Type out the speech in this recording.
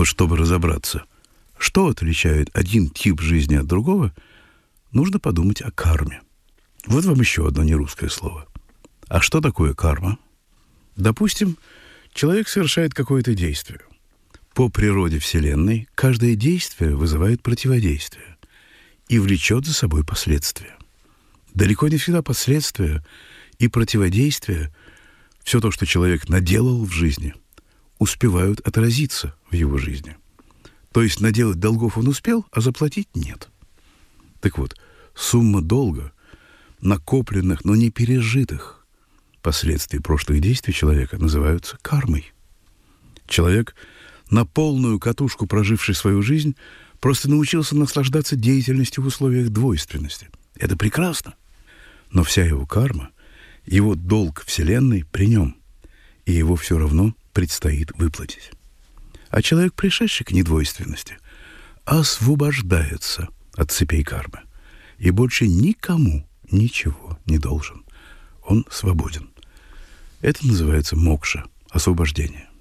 вот чтобы разобраться, что отличает один тип жизни от другого, нужно подумать о карме. Вот вам еще одно нерусское слово. А что такое карма? Допустим, человек совершает какое-то действие. По природе Вселенной каждое действие вызывает противодействие и влечет за собой последствия. Далеко не всегда последствия и противодействия, все то, что человек наделал в жизни, успевают отразиться в его жизни. То есть наделать долгов он успел, а заплатить нет. Так вот, сумма долга, накопленных, но не пережитых последствий прошлых действий человека называются кармой. Человек, на полную катушку проживший свою жизнь, просто научился наслаждаться деятельностью в условиях двойственности. Это прекрасно. Но вся его карма, его долг Вселенной при нем, и его все равно предстоит выплатить. А человек, пришедший к недвойственности, освобождается от цепей кармы и больше никому ничего не должен. Он свободен. Это называется мокша, освобождение.